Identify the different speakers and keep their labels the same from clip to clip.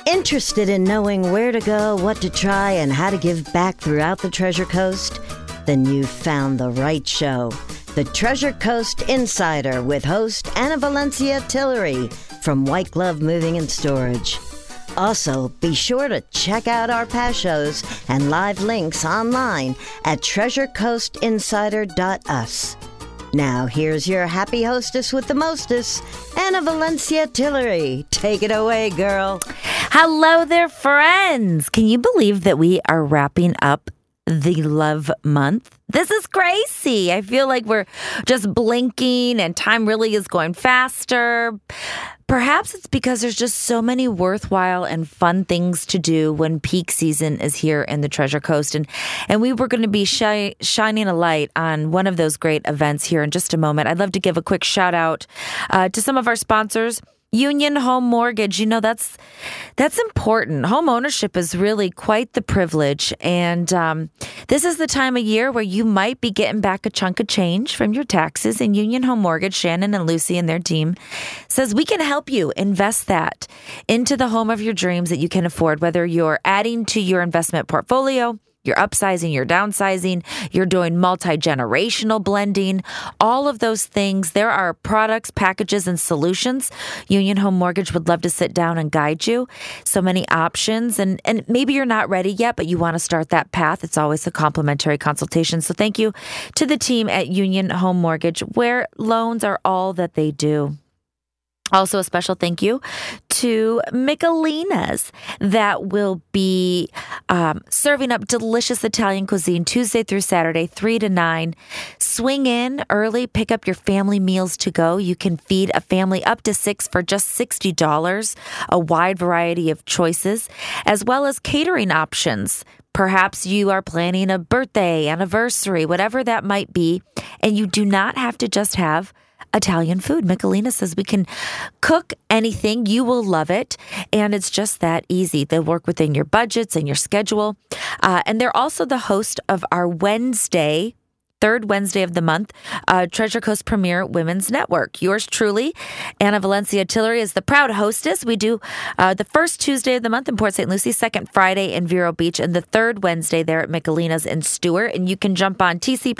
Speaker 1: Interested in knowing where to go, what to try, and how to give back throughout the Treasure Coast? Then you've found the right show. The Treasure Coast Insider with host Anna Valencia Tillery from White Glove Moving and Storage. Also, be sure to check out our past shows and live links online at treasurecoastinsider.us. Now, here's your happy hostess with the mostest, Anna Valencia Tillery. Take it away, girl.
Speaker 2: Hello there, friends. Can you believe that we are wrapping up the love month? This is crazy. I feel like we're just blinking and time really is going faster. Perhaps it's because there's just so many worthwhile and fun things to do when peak season is here in the Treasure Coast. And we were going to be shining a light on one of those great events here in just a moment. I'd love to give a quick shout out to some of our sponsors. Union Home Mortgage, you know, that's important. Home ownership is really quite the privilege. And this is the time of year where you might be getting back a chunk of change from your taxes. And Union Home Mortgage, Shannon and Lucy and their team says we can help you invest that into the home of your dreams that you can afford, whether you're adding to your investment portfolio, you're upsizing, you're downsizing, you're doing multi-generational blending, all of those things. There are products, packages, and solutions. Union Home Mortgage would love to sit down and guide you. So many options. And maybe you're not ready yet, but you want to start that path. It's always a complimentary consultation. So thank you to the team at Union Home Mortgage, where loans are all that they do. Also, a special thank you to Michelina's that will be serving up delicious Italian cuisine Tuesday through Saturday, 3 to 9. Swing in early, pick up your family meals to go. You can feed a family up to 6 for just $60, a wide variety of choices, as well as catering options. Perhaps you are planning a birthday, anniversary, whatever that might be, and you do not have to just have Italian food. Michelina says we can cook anything. You will love it. And it's just that easy. They work within your budgets and your schedule. And they're also the host of our third Wednesday of the month, Treasure Coast Premier Women's Network. Yours truly, Anna Valencia Tillery, is the proud hostess. We do the first Tuesday of the month in Port St. Lucie, second Friday in Vero Beach, and the third Wednesday there at Michelina's in Stewart. And you can jump on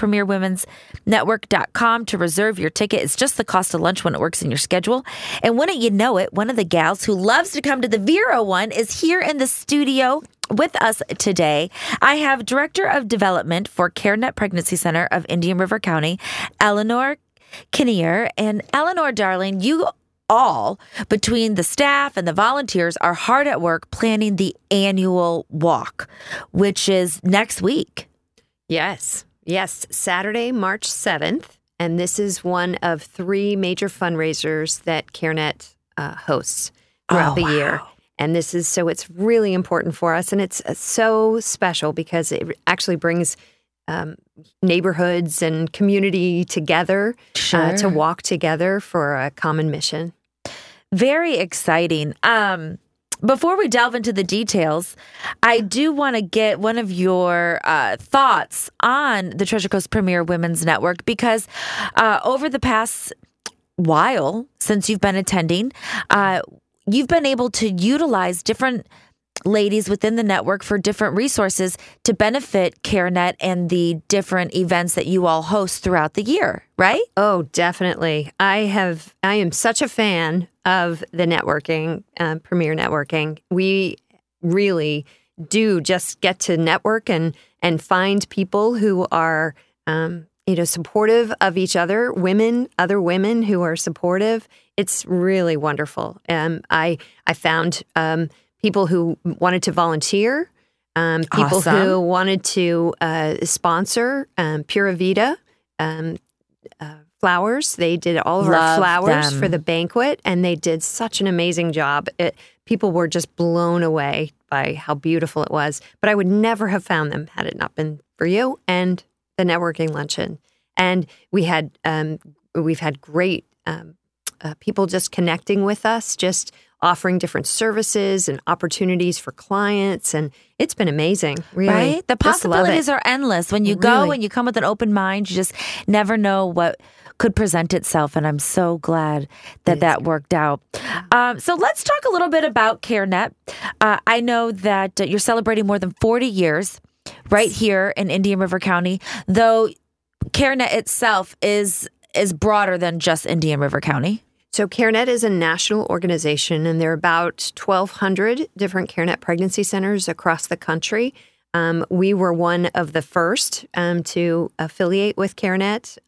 Speaker 2: tcpremierwomensnetwork.com to reserve your ticket. It's just the cost of lunch when it works in your schedule. And wouldn't you know it, one of the gals who loves to come to the Vero one is here in the studio with us today. I have Director of Development for CareNet Pregnancy Center of Indian River County, Eleanor Kinnear. And Eleanor, darling, you all, between the staff and the volunteers, are hard at work planning the annual walk, which is next week.
Speaker 3: Yes. Saturday, March 7th. And this is one of 3 major fundraisers that CareNet hosts throughout the year. And it's really important for us. And it's so special because it actually brings neighborhoods and community together to walk together for a common mission.
Speaker 2: Very exciting. Before we delve into the details, I do want to get one of your thoughts on the Treasure Coast Premier Women's Network, because over the past while since you've been attending, you've been able to utilize different ladies within the network for different resources to benefit CareNet and the different events that you all host throughout the year, right?
Speaker 3: Oh, definitely. I am such a fan of the networking, Premier Networking. We really do just get to network and find people who are supportive of each other, other women who are supportive. It's really wonderful. I found people who wanted to volunteer, people who wanted to sponsor Pura Vida flowers. They did all of our flowers for the banquet, and they did such an amazing job. People were just blown away by how beautiful it was. But I would never have found them had it not been for you and the networking luncheon. And we've had great people just connecting with us, just offering different services and opportunities for clients. And it's been amazing, really.
Speaker 2: Right? The possibilities are endless. When you go and you come with an open mind, you just never know what could present itself. And I'm so glad that worked out. So let's talk a little bit about CareNet. I know that you're celebrating more than 40 years right here in Indian River County, though CareNet itself is broader than just Indian River County.
Speaker 3: So CareNet is a national organization, and there are about 1,200 different CareNet pregnancy centers across the country. We were one of the first to affiliate with CareNet.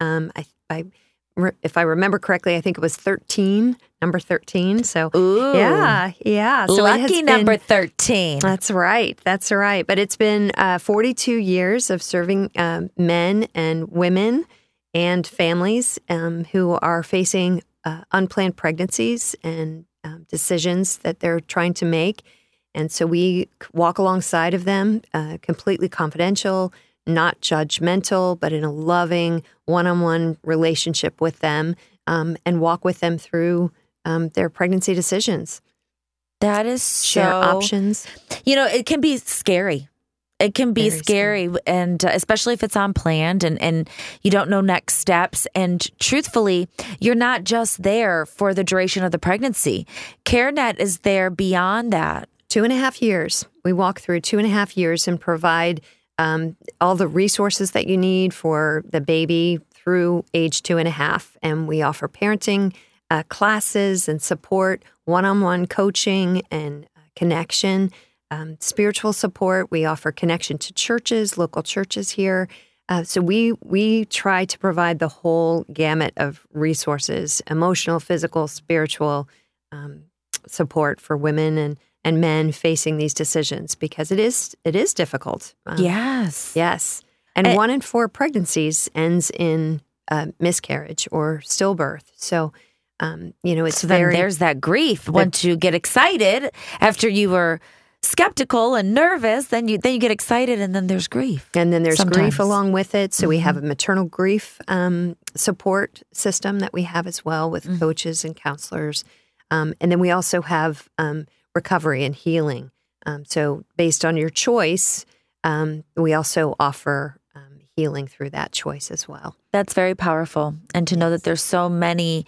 Speaker 3: If I remember correctly, I think it was number 13. So,
Speaker 2: Ooh.
Speaker 3: yeah. So
Speaker 2: lucky number 13.
Speaker 3: That's right. But it's been 42 years of serving men and women and families who are facing unplanned pregnancies and decisions that they're trying to make. And so we walk alongside of them, completely confidential, not judgmental, but in a loving, one-on-one relationship with them, and walk with them through their pregnancy decisions.
Speaker 2: That is
Speaker 3: Share options.
Speaker 2: It can be scary. It can be scary, and especially if it's unplanned and you don't know next steps. And truthfully, you're not just there for the duration of the pregnancy. CareNet is there beyond that.
Speaker 3: 2.5 years. We walk through 2.5 years and provide all the resources that you need for the baby through age 2.5. And we offer parenting classes and support, one-on-one coaching and connection, spiritual support. We offer connection to churches, local churches here. So we try to provide the whole gamut of resources, emotional, physical, spiritual support for women and men facing these decisions, because it is difficult.
Speaker 2: Yes.
Speaker 3: And 1 in 4 pregnancies ends in miscarriage or stillbirth. So, it's
Speaker 2: then there's that grief. Once you get excited after you were skeptical and nervous, then you get excited, and then there's grief.
Speaker 3: And then there's
Speaker 2: sometimes.
Speaker 3: Grief along with it. So we have a maternal grief support system that we have as well with coaches and counselors. And then we also have recovery and healing. So based on your choice, we also offer healing through that choice as well.
Speaker 2: That's very powerful. And to know that there's so many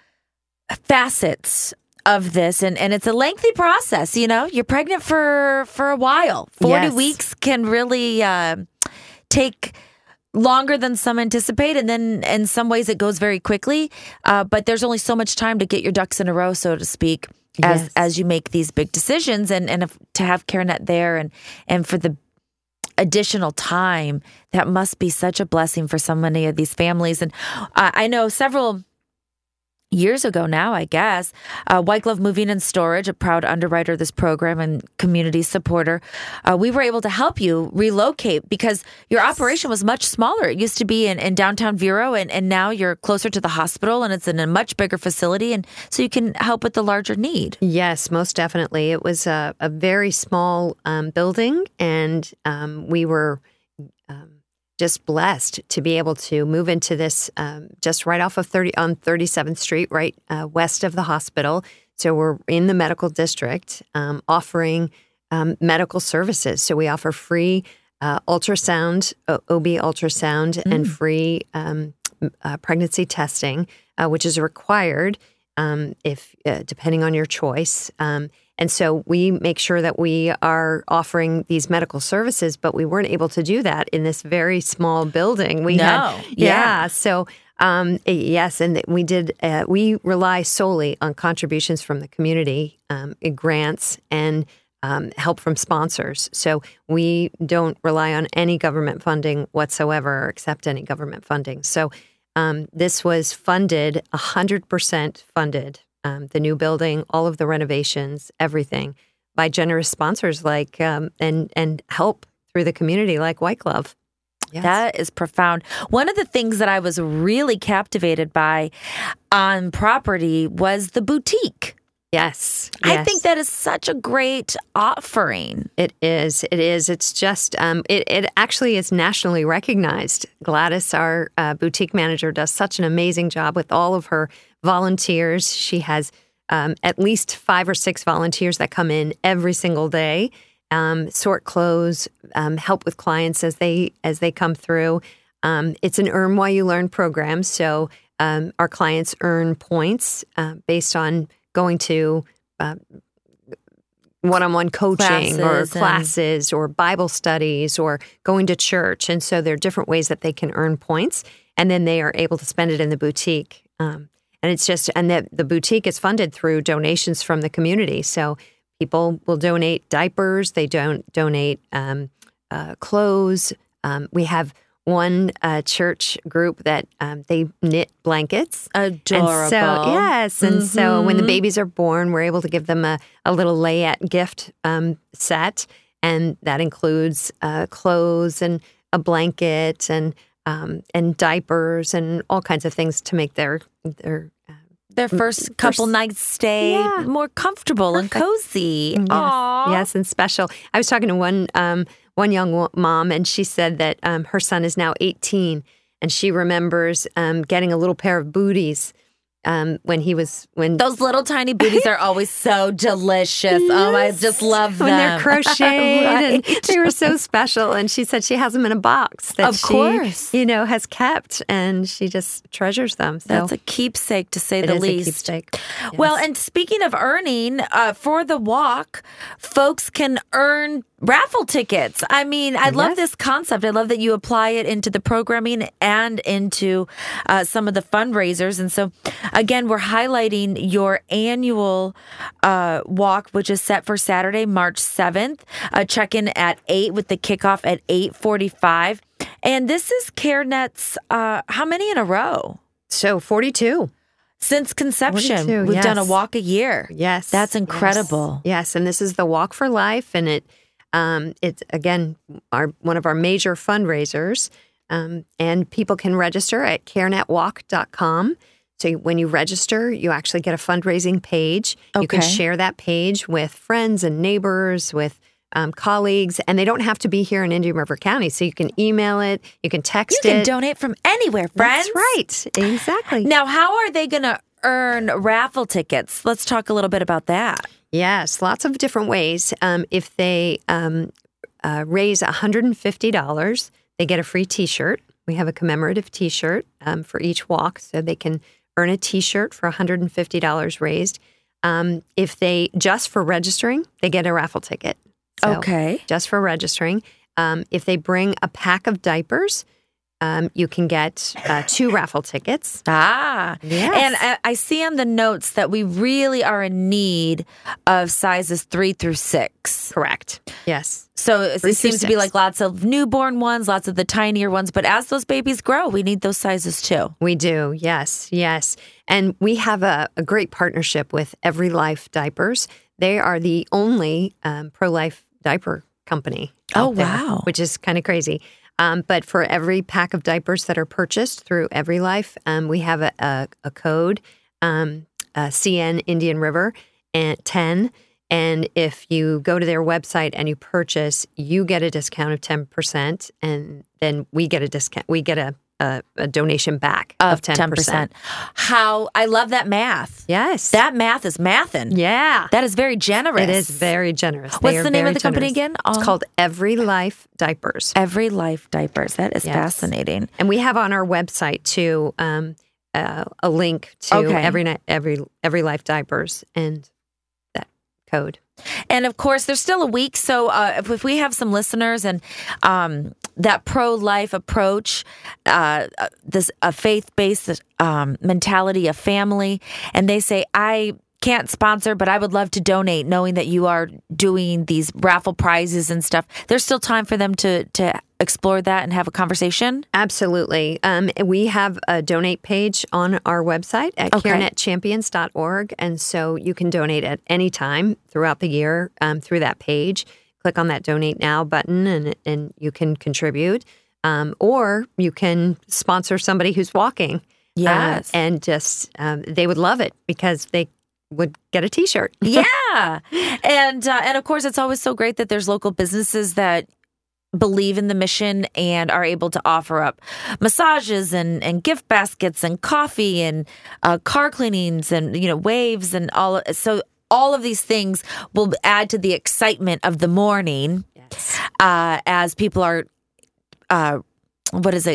Speaker 2: facets of this, and it's a lengthy process. You're pregnant for a while. 40 weeks can really take longer than some anticipate, and then in some ways it goes very quickly. But there's only so much time to get your ducks in a row, so to speak, as you make these big decisions, and to have CareNet there and for the additional time, that must be such a blessing for so many of these families. And I know several years ago now, I guess, White Glove Moving and Storage, a proud underwriter of this program and community supporter, we were able to help you relocate because your operation was much smaller. It used to be in downtown Vero, and now you're closer to the hospital, and it's in a much bigger facility, and so you can help with the larger need.
Speaker 3: Yes, most definitely. It was a very small building, and we were just blessed to be able to move into this just right off of 37th Street, right west of the hospital. So we're in the medical district offering medical services. So we offer free ultrasound, OB ultrasound, and free pregnancy testing, which is required if depending on your choice. And so we make sure that we are offering these medical services, but we weren't able to do that in this very small building. So yes, and we did. We rely solely on contributions from the community, grants, and help from sponsors. So we don't rely on any government funding whatsoever, or accept any government funding. So this was funded, 100% funded. The new building, all of the renovations, everything, by generous sponsors like and help through the community like White Glove.
Speaker 2: Yes. That is profound. One of the things that I was really captivated by on property was the boutique.
Speaker 3: Yes.
Speaker 2: I think that is such a great offering.
Speaker 3: It is. It's just, it actually is nationally recognized. Gladys, our boutique manager, does such an amazing job with all of her volunteers. She has at least 5 or 6 volunteers that come in every single day, sort clothes, help with clients as they come through. It's an Earn While You Learn program. So our clients earn points based on going to one-on-one coaching or classes or Bible studies or going to church. And so there are different ways that they can earn points, and then they are able to spend it in the boutique. And it's just, and the boutique is funded through donations from the community. So people will donate diapers, they donate clothes. We have one church group that they knit blankets.
Speaker 2: Adorable.
Speaker 3: And so when the babies are born, we're able to give them a little layette gift set, and that includes clothes and a blanket and diapers and all kinds of things to make their
Speaker 2: first couple nights stay more comfortable and cozy.
Speaker 3: Yes, and special. I was talking to one young mom, and she said that her son is now 18, and she remembers getting a little pair of booties when
Speaker 2: those little tiny booties are always so delicious.
Speaker 3: Yes.
Speaker 2: Oh, I just love them.
Speaker 3: When they're crocheted,
Speaker 2: Right.
Speaker 3: and they were so special. And she said she has them in a box that
Speaker 2: she,
Speaker 3: has kept, and she just treasures them. So
Speaker 2: that's a keepsake, to say the least.
Speaker 3: A keepsake. Yes.
Speaker 2: Well, and speaking of earning, for the walk, folks can earn raffle tickets. I mean, I love this concept. I love that you apply it into the programming and into some of the fundraisers. And so, again, we're highlighting your annual walk, which is set for Saturday, March 7th. Check in at 8 with the kickoff at 8:45. And this is CareNet's, how many in a row?
Speaker 3: So 42.
Speaker 2: Since conception,
Speaker 3: 42,
Speaker 2: we've done a walk a year.
Speaker 3: Yes.
Speaker 2: That's incredible.
Speaker 3: Yes. And this is the Walk for Life. And it's, again, one of our major fundraisers. And people can register at carenetwalk.com. So when you register, you actually get a fundraising page.
Speaker 2: Okay.
Speaker 3: You can share that page with friends and neighbors, with colleagues, and they don't have to be here in Indian River County. So you can email it, you can text it.
Speaker 2: You can donate from anywhere, friends.
Speaker 3: That's right. Exactly.
Speaker 2: Now, how are they going to earn raffle tickets? Let's talk a little bit about that.
Speaker 3: Yes, lots of different ways. If they raise $150, they get a free T-shirt. We have a commemorative T-shirt for each walk, so they can earn a T-shirt for $150 raised. If they, just for registering, they get a raffle ticket. So,
Speaker 2: okay.
Speaker 3: Just for registering. If they bring a pack of diapers, you can get 2 raffle tickets.
Speaker 2: Yes. And I see on the notes that we really are in need of sizes 3 through 6.
Speaker 3: Correct. Yes.
Speaker 2: So it seems to be like lots of newborn ones, lots of the tinier ones. But as those babies grow, we need those sizes too.
Speaker 3: We do. Yes. And we have a great partnership with Every Life Diapers. They are the only pro-life diaper company out there,
Speaker 2: wow.
Speaker 3: Which is kind of crazy. But for every pack of diapers that are purchased through Every Life, we have a code, CN Indian River, and 10. And if you go to their website and you purchase, you get a discount of 10%, and then we get a discount. We get a donation back of 10%.
Speaker 2: I love that math.
Speaker 3: Yes.
Speaker 2: That math is mathin'.
Speaker 3: Yeah.
Speaker 2: That is very generous.
Speaker 3: It is very generous.
Speaker 2: What's the name of the company again?
Speaker 3: It's called Every Life Diapers.
Speaker 2: Every Life Diapers. That is fascinating.
Speaker 3: And we have on our website, too, a link to Every Life Diapers and that code.
Speaker 2: And of course, there's still a week. So if we have some listeners and that pro-life approach, this a faith-based mentality of family, and they say, I can't sponsor, but I would love to donate, knowing that you are doing these raffle prizes and stuff. There's still time for them to explore that and have a conversation?
Speaker 3: Absolutely. We have a donate page on our website at carenetchampions.org. And so you can donate at any time throughout the year through that page. Click on that Donate Now button and you can contribute. Or you can sponsor somebody who's walking.
Speaker 2: Yes.
Speaker 3: And just, they would love it because they would get a T-shirt.
Speaker 2: Yeah. And of course, it's always so great that there's local businesses that believe in the mission and are able to offer up massages and gift baskets and coffee and car cleanings and, waves and all. So all of these things will add to the excitement of the morning.
Speaker 3: Yes.
Speaker 2: As people are,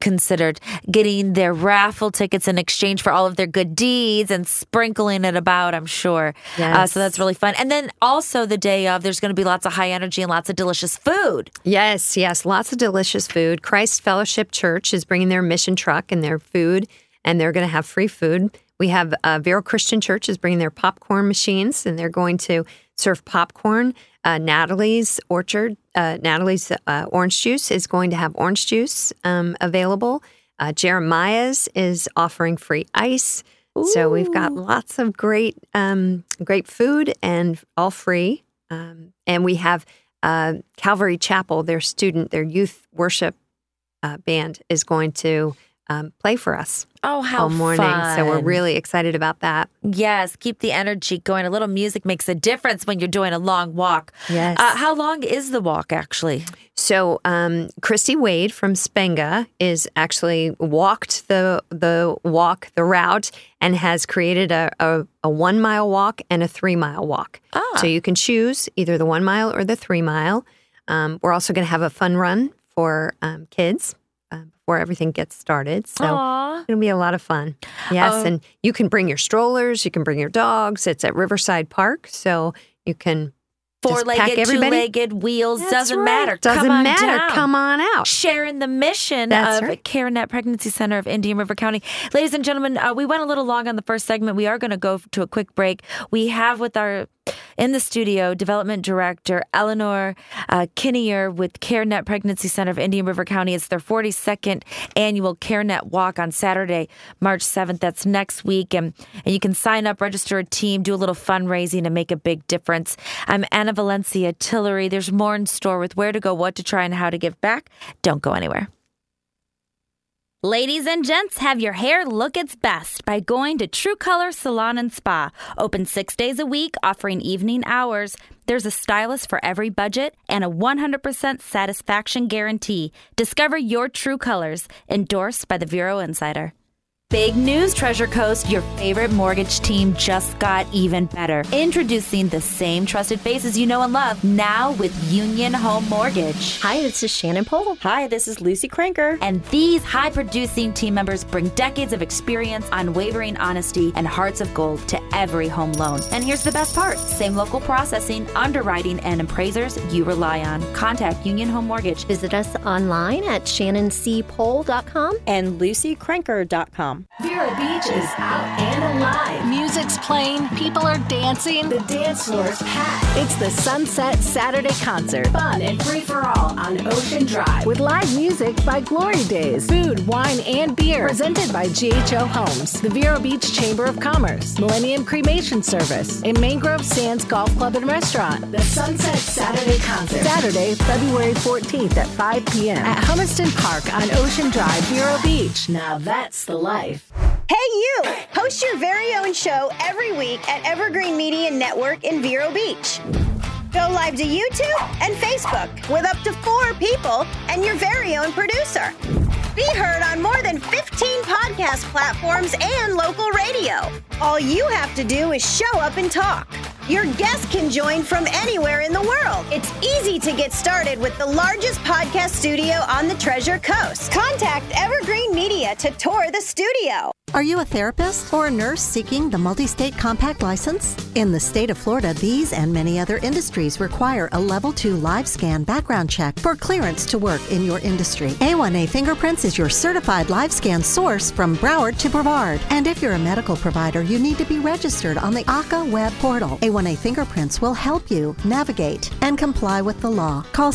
Speaker 2: considered getting their raffle tickets in exchange for all of their good deeds and sprinkling it about, I'm sure.
Speaker 3: Yes.
Speaker 2: So that's really fun. And then also the day of, there's going to be lots of high energy and lots of delicious food.
Speaker 3: Yes, lots of delicious food. Christ Fellowship Church is bringing their mission truck and their food, and they're going to have free food. We have Vero Christian Church is bringing their popcorn machines, and they're going to serve popcorn. Natalie's Orchard, Natalie's Orange Juice is going to have orange juice available. Jeremiah's is offering free ice. Ooh. So we've got lots of great food and all free. And we have Calvary Chapel, their youth worship band is going to play for us.
Speaker 2: Oh, how
Speaker 3: all morning.
Speaker 2: Fun.
Speaker 3: So we're really excited about that.
Speaker 2: Yes, keep the energy going. A little music makes a difference when you're doing a long walk.
Speaker 3: Yes.
Speaker 2: How long is the walk, actually?
Speaker 3: So Christy Wade from Spenga is actually walked the route and has created a 1 mile walk and a 3 mile walk. So you can choose either the 1 mile or the 3 mile. We're also going to have a fun run for kids before everything gets started. So it's going to be a lot of fun. Yes, and you can bring your strollers, you can bring your dogs. It's at Riverside Park, so you can
Speaker 2: four-legged, two-legged, wheels, doesn't matter.
Speaker 3: Doesn't matter. Come on out.
Speaker 2: Sharing the mission of CareNet Pregnancy Center of Indian River County. Ladies and gentlemen, we went a little long on the first segment. We are going to go to a quick break. We have in the studio, Development Director Eleanor Kinnear with CareNet Pregnancy Center of Indian River County. It's their 42nd annual CareNet Walk on Saturday, March 7th. That's next week. And you can sign up, register a team, do a little fundraising and make a big difference. I'm Anna Valencia Tillery. There's more in store with where to go, what to try, and how to give back. Don't go anywhere.
Speaker 4: Ladies and gents, have your hair look its best by going to True Color Salon and Spa. Open 6 days a week, offering evening hours. There's a stylist for every budget and a 100% satisfaction guarantee. Discover your true colors. Endorsed by the Vero Insider. Big news, Treasure Coast. Your favorite mortgage team just got even better. Introducing the same trusted faces you know and love, now with Union Home Mortgage.
Speaker 5: Hi, this is Shannon Pohl.
Speaker 6: Hi, this is Lucy Cranker.
Speaker 4: And these high-producing team members bring decades of experience, unwavering honesty, and hearts of gold to every home loan. And here's the best part. Same local processing, underwriting, and appraisers you rely on. Contact Union Home Mortgage.
Speaker 5: Visit us online at shannonpohl.com
Speaker 6: and lucycranker.com.
Speaker 7: Vero Beach is out and alive. Music's playing, people are dancing, the dance floor's packed. It's the Sunset Saturday Concert. Fun and free for all on Ocean Drive. With live music by Glory Days. Food, wine, and beer. Presented by GHO Homes, the Vero Beach Chamber of Commerce, Millennium Cremation Service, and Mangrove Sands Golf Club and Restaurant. The Sunset Saturday Concert. Saturday, February 14th at 5 p.m. at Hummerston Park on Ocean Drive, Vero Beach. Now that's the life.
Speaker 8: Hey you! Host your very own show every week at Evergreen Media Network in Vero Beach. Go live to YouTube and Facebook with up to 4 people and your very own producer. Be heard on more than 15 podcast platforms and local radio. All you have to do is show up and talk. Your guests can join from anywhere in the world. It's easy to get started with the largest podcast studio on the Treasure Coast. Contact Evergreen Media to tour the studio.
Speaker 9: Are you a therapist or a nurse seeking the multi-state compact license? In the state of Florida, these and many other industries require a Level 2 live scan background check for clearance to work in your industry. A1A Fingerprints is your certified live scan source from Broward to Brevard. And if you're a medical provider, you need to be registered on the ACA web portal. A1A Fingerprints will help you navigate and comply with the law. Call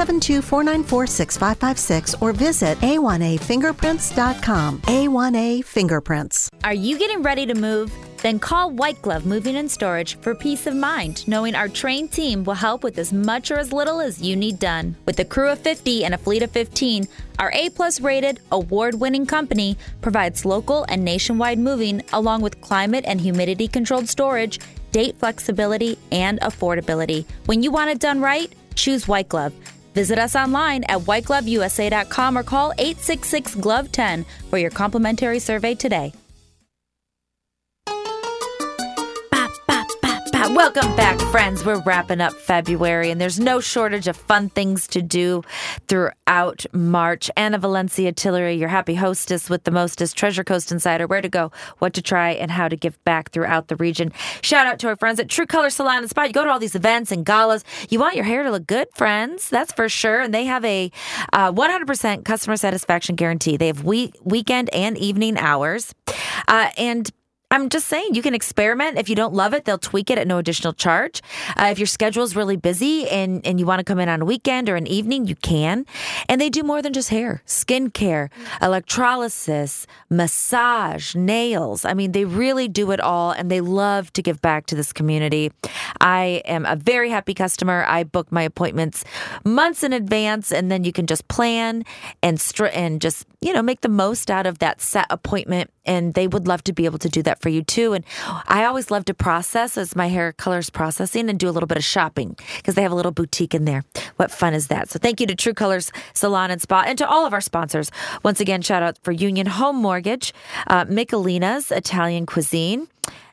Speaker 9: 772-494-6556 or visit a1afingerprints.com. A1A Fingerprints.
Speaker 4: Are you getting ready to move? Then call White Glove Moving and Storage for peace of mind, knowing our trained team will help with as much or as little as you need done. With a crew of 50 and a fleet of 15, our A+ rated, award-winning company provides local and nationwide moving along with climate and humidity controlled storage, date flexibility, and affordability. When you want it done right, choose White Glove. Visit us online at whitegloveusa.com or call 866-GLOVE-10 for your complimentary survey today.
Speaker 2: Welcome back, friends. We're wrapping up February, and there's no shortage of fun things to do throughout March. Anna Valencia Tillery, your happy hostess with the mostest, Treasure Coast Insider, where to go, what to try, and how to give back throughout the region. Shout out to our friends at True Color Salon and Spa. You go to all these events and galas. You want your hair to look good, friends. That's for sure. And they have a 100% customer satisfaction guarantee. They have weekend and evening hours. And I'm just saying, you can experiment. If you don't love it, they'll tweak it at no additional charge. If your schedule is really busy and you want to come in on a weekend or an evening, you can. And they do more than just hair, skincare, electrolysis, massage, nails. I mean, they really do it all, and they love to give back to this community. I am a very happy customer. I book my appointments months in advance, and then you can just plan and just, make the most out of that set appointment. And they would love to be able to do that for you too. And I always love to process as my hair color's processing and do a little bit of shopping because they have a little boutique in there. What fun is that? So thank you to True Colors Salon and Spa and to all of our sponsors. Once again, shout out for Union Home Mortgage, Michelina's Italian Cuisine,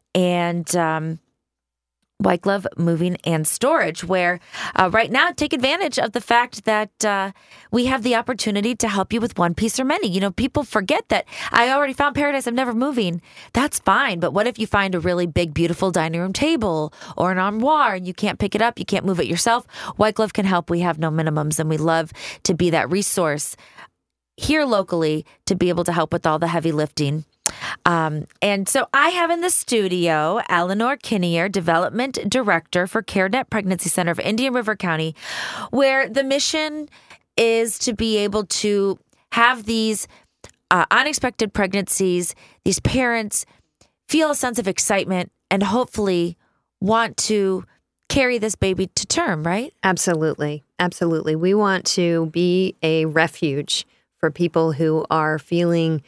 Speaker 2: and White Glove Moving and Storage, where right now, take advantage of the fact that we have the opportunity to help you with one piece or many. People forget that I already found paradise, I'm never moving. That's fine. But what if you find a really big, beautiful dining room table or an armoire and you can't pick it up, you can't move it yourself? White Glove can help. We have no minimums, and we love to be that resource here locally to be able to help with all the heavy lifting. And so I have in the studio Eleanor Kinnear, Development Director for CareNet Pregnancy Center of Indian River County, where the mission is to be able to have these unexpected pregnancies, these parents feel a sense of excitement and hopefully want to carry this baby to term, right?
Speaker 3: Absolutely. Absolutely. We want to be a refuge for people who are feeling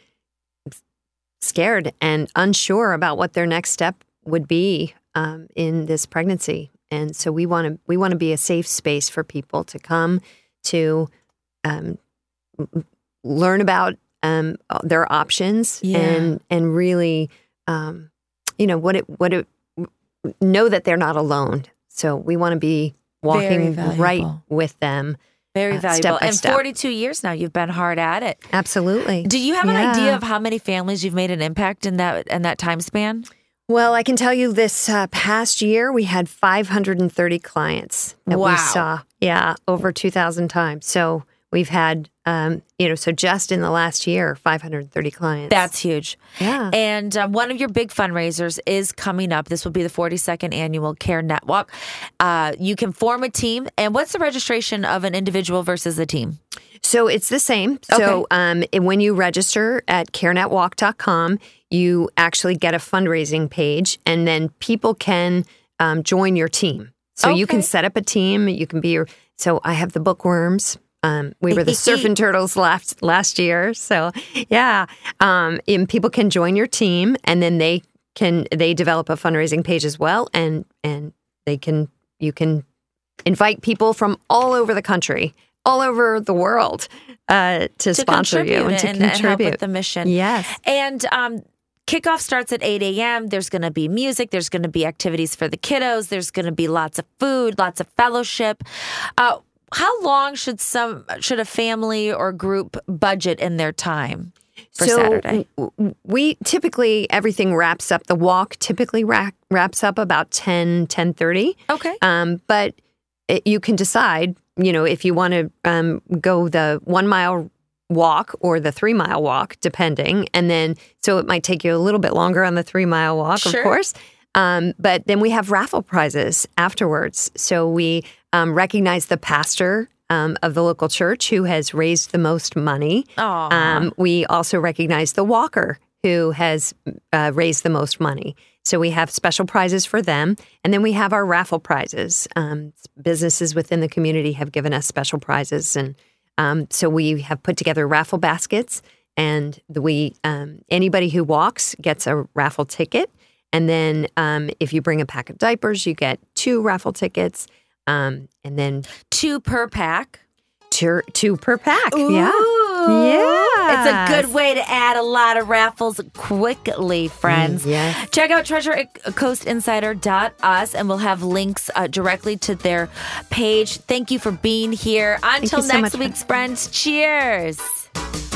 Speaker 3: scared and unsure about what their next step would be in this pregnancy. And so we want to be a safe space for people to come to learn about their options and really know that they're not alone. So we want to be walking right with them.
Speaker 2: Very valuable.
Speaker 3: Step by
Speaker 2: and
Speaker 3: step.
Speaker 2: 42 years now, you've been hard at it.
Speaker 3: Absolutely.
Speaker 2: Do you have an idea of how many families you've made an impact in that time span?
Speaker 3: Well, I can tell you this past year, we had 530 clients that we saw. Yeah, over 2,000 times. So we've had, so just in the last year, 530 clients.
Speaker 2: That's huge.
Speaker 3: Yeah.
Speaker 2: And one of your big fundraisers is coming up. This will be the 42nd annual CareNet Walk. You can form a team. And what's the registration of an individual versus a team?
Speaker 3: So it's the same.
Speaker 2: Okay.
Speaker 3: So when you register at carenetwalk.com, you actually get a fundraising page, and then people can join your team. So you can set up a team. You can be so I have the bookworms. We were the Surfing Turtles last year. So yeah, and people can join your team, and then they develop a fundraising page as well, and you can invite people from all over the country, all over the world, to sponsor you and to contribute
Speaker 2: and help with the mission.
Speaker 3: Yes,
Speaker 2: and kickoff starts at 8 a.m. There's going to be music. There's going to be activities for the kiddos. There's going to be lots of food, lots of fellowship. How long should a family or group budget in their time for Saturday?
Speaker 3: We typically, everything wraps up. The walk typically wraps up about 10:30.
Speaker 2: Okay.
Speaker 3: But you can decide, if you want to go the 1 mile walk or the 3 mile walk, depending. And then, so it might take you a little bit longer on the 3 mile walk, of course. But then we have raffle prizes afterwards. So we recognize the pastor of the local church who has raised the most money. We also recognize the walker who has raised the most money. So we have special prizes for them. And then we have our raffle prizes. Businesses within the community have given us special prizes. And so we have put together raffle baskets. And anybody who walks gets a raffle ticket. And then if you bring a pack of diapers, you get 2 raffle tickets. And then
Speaker 2: 2 per pack.
Speaker 3: 2 per pack.
Speaker 2: Ooh,
Speaker 3: yeah. Yeah.
Speaker 2: It's a good way to add a lot of raffles quickly, friends.
Speaker 3: Yes.
Speaker 2: Check out treasurecoastinsider.us and we'll have links directly to their page. Thank you for being here. Until
Speaker 3: you so
Speaker 2: next
Speaker 3: much,
Speaker 2: week's friends. Cheers.